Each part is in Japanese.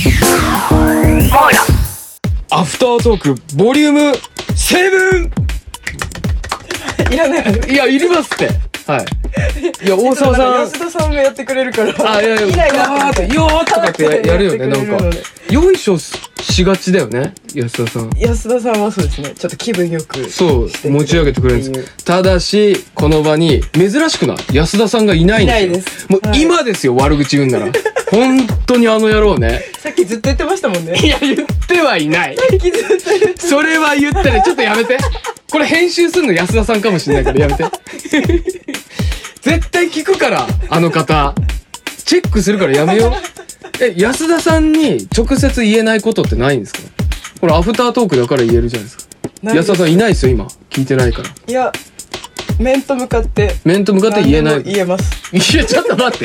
アフタートークボリューム7。 いらない。 いや、いりますって。はい。いや、大沢さん。 安田さんがやってくれるから。 あ、いやいや、ガーって、よーとかってやるよね、なんか。よいしょしがちだよね、安田さん。 安田さんはそうですね。ちょっと気分よく。 そう、持ち上げてくれるんです。ただし、この場に、珍しくない安田さんがいないんですよ。いないです。もう今ですよ、悪口言うんなら。本当にあの野郎ね。 さっきずっと言ってましたもんね。 いや、言ってはいない。 さっきずっと言って。 それは言ったね。ちょっとやめて。これ編集するの安田さんかもしれないからやめて。絶対聞くから、あの方。チェックするからやめよう。安田さんに直接言えないことってないんですか？これアフタートークだから言えるじゃないですか。安田さんいないですよ、今。聞いてないから。 いや、面と向かって。 面と向かって言えない。 言えます。 いや、ちょっと待って。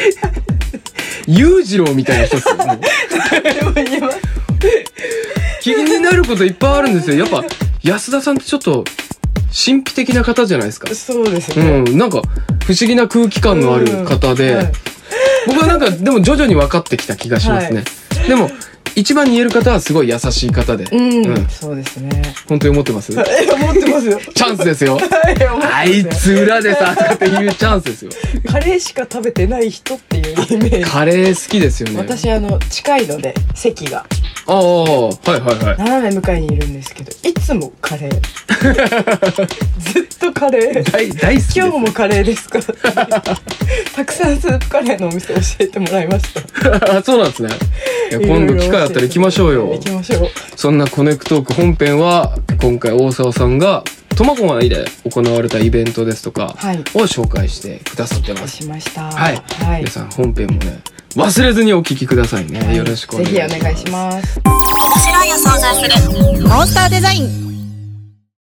裕次郎みたいな人っすよ。でも言えます。 気になることいっぱいあるんですよ。やっぱ、安田さんってちょっと、神秘的な方じゃないですか。 そうですね。 うん、なんか、不思議な空気感のある方で、はい、僕はなんか、でも徐々に分かってきた気がしますね。はい、でも、一番に言える方はすごい優しい方で。 そうですね。 本当に思ってます？ 思ってますよ。 チャンスですよ。あいつ裏でさ、っていうチャンスですよ。 カレーしか食べてない人っていうイメージ。 カレー好きですよね。 私近いので、席が。 ああ、はいはいはい。 斜め向かいにいるんですけど、いつもカレー。ずっとカレー。 大好き。 今日もカレーですか？たくさんスープカレーのお店教えてもらいました。 そうなんですね。いや、今度機会あったら行きましょうよ。 行きましょう。 そんなコネクトーク本編は、今回大沢さんが苫小牧で行われたイベントですとかを紹介してくださってます。 しました。 はい。皆さん本編もね、忘れずにお聞きくださいね。よろしくお願いします。 ぜひお願いします。 面白いを想像するモンスターデザイン。